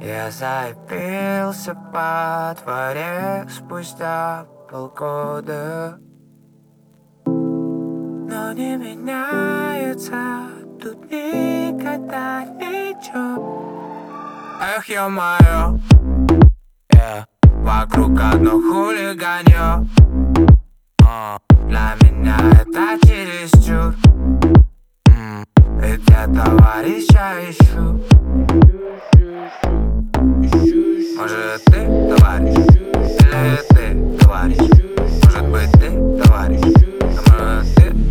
Я заебился по дворе спустя полгода, но не меняется тут никогда ничего. Эх, ё-моё, вокруг одно хулиганье. Для меня это чересчур. Ведь я товарища ищу. Может, ты товарищ? Или ты товарищ? Может быть, ты товарищ? А может, ты,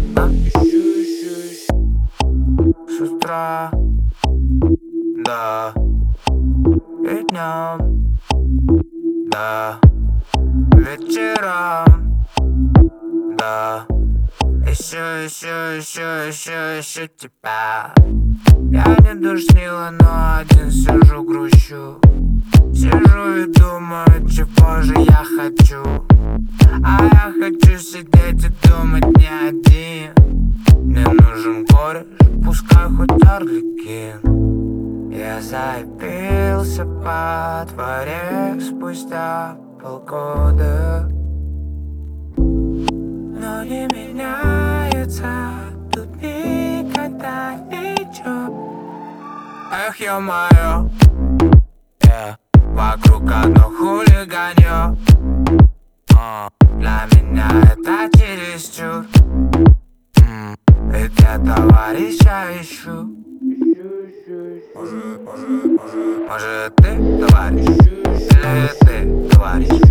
С утра, да, и днем, да, вечером, да. Ищу тебя. Я не душнила, но один сижу, грущу. Сижу и думаю, чего же я хочу. А я хочу сидеть и думать не один. Мне нужен кореш, пускай хоть Арлекин. Я заебился по дворе спустя полгода, но не меняется тут никогда ничего. Эх, ё-моё, вокруг одно хулиганье. Для меня это чересчур. Ведь я товарища ищу. Может, ты товарищ? Или ты товарищ?